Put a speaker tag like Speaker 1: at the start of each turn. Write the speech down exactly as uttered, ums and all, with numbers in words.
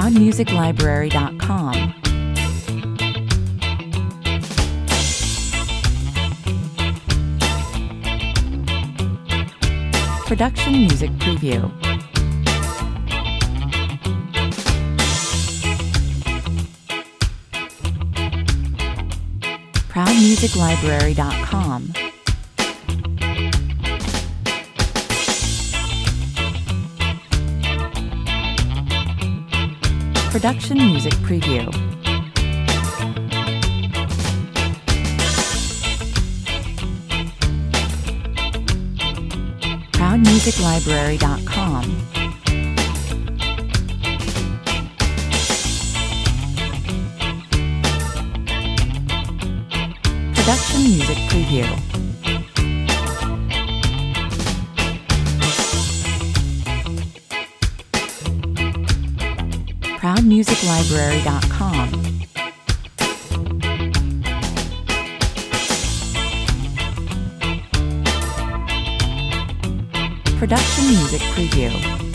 Speaker 1: proud music library dot com. Production Music Preview. proud music library dot com. Production Music Preview. proud music library dot com. Production Music Preview. proud music library dot com. Production Music Preview.